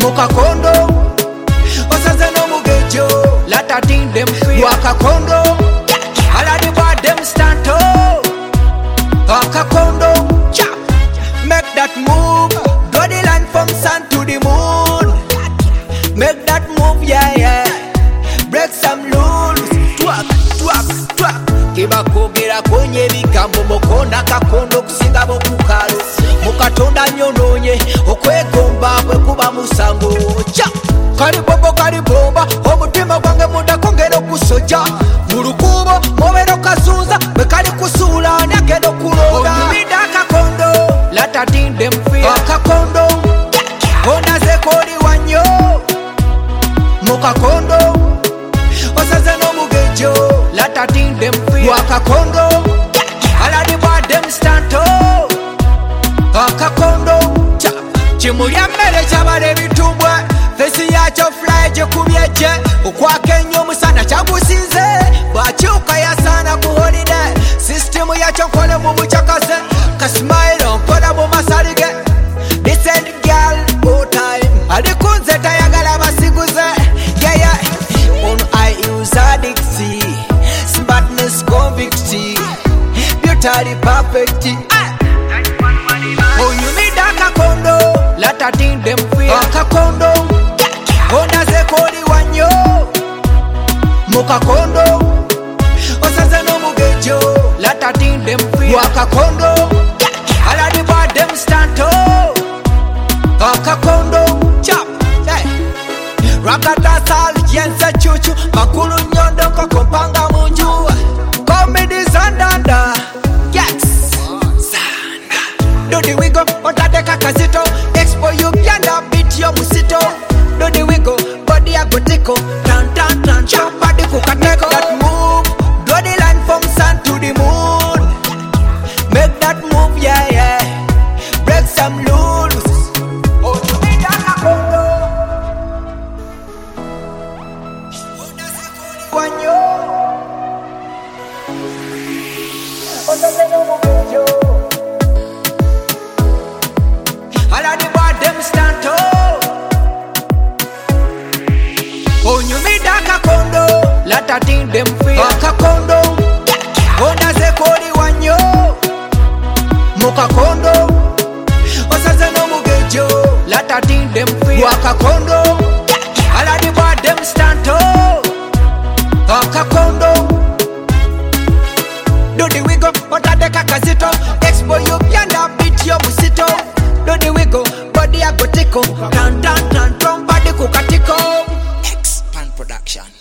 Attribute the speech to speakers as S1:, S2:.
S1: mukakondo osaze no mugejo latatin dem feel wakakondo aladi bad dem stanto wakakondo chap make that move draw the line from sun to the moon make that move yeah break some rules twak twak twak kibakogera konye bigambo mukonda kakondo kusinga bokukalo mukatonda nyononye okwegomba bwe kuba musango cha kalibomba omutima gwange mundakongera okusoja mulukubo mubero kazunza bekali kusula nakendo kuloga omubida kakondo latatinde mfia akakondo onaze koli wanyo mukakondo osaze n'omugejo latatinde mfia akakondo aladi bwadem stanto akakondo kimulya mmere kyabala ebitumbwe fesi yakyo fly gyekubyeje okwaka ennyo omusana kyagusinze bwakyuka yasaana ku holiday sisitemu yakyo nkole mu bucakaze kasmailo mpola mu masalige decent girl all time alikunze tayagala basiguze yeah ono I use addicti smartness convicti beauty perfect onyumida akakondo latatinde mfia akakondo onaze koli wanyo mukakondo osaze n'omugejo latatinde mfia wakakondo aladi bwadem stanto akakondo chap rakatasal jense chuchu makulu nyondo kokompanga munju komedi zandanda do the wiggle, otateka kazito expo you byanda beat yo musito do the wiggle, body a gotiko tan tan tan chop body kukateko that move, draw the line from sun to the moon make that move yeah break some rules oh you need that kondo onaze koli wanyo onaze no mugejo aladi bwadem stanto onyumida akakondo latatinde mfia akakondo onaze koli wanyo mukakondo osaze n'omugejo latatinde mfia akakondo aladi bwadem stanto akakondo do the wiggle otateka kazito expo you byanda beat yo musito do the wiggle, body a gotiko tan tan tan, drum body kukatiko. Expand production.